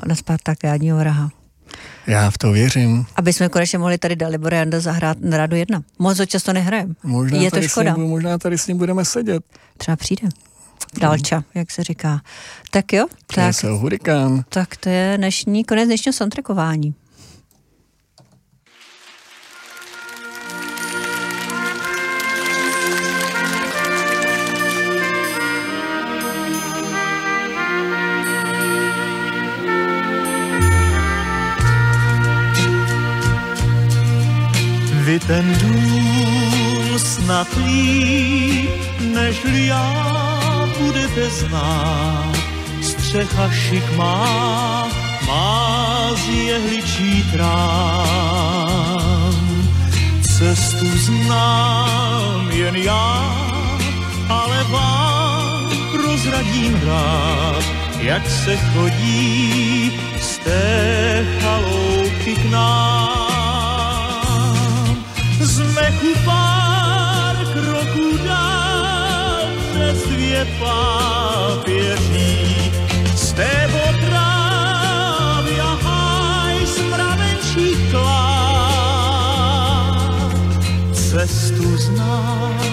na Spartakiádního vraha. Já v to věřím. Aby jsme konečně mohli tady Dalibor Janda zahrát na Rádu 1. Moc ho často nehrajeme. Je to škoda. Možná tady s ním budeme sedět. Třeba přijde. Dalča, jak se říká. Tak jo. Křesel hurikán. Tak to je konec dnešního soundtrackování. Vy ten důl snad líp, nežli já budete znát. Střecha šikmá, má z jehličí trám. Cestu znám jen já, ale vám prozradím rád, jak se chodí z té chaloupky k nám. Z mechu pár kroků dál přes 2 pápěří, z té otrávy a háj z mravenčích klád. Cestu znám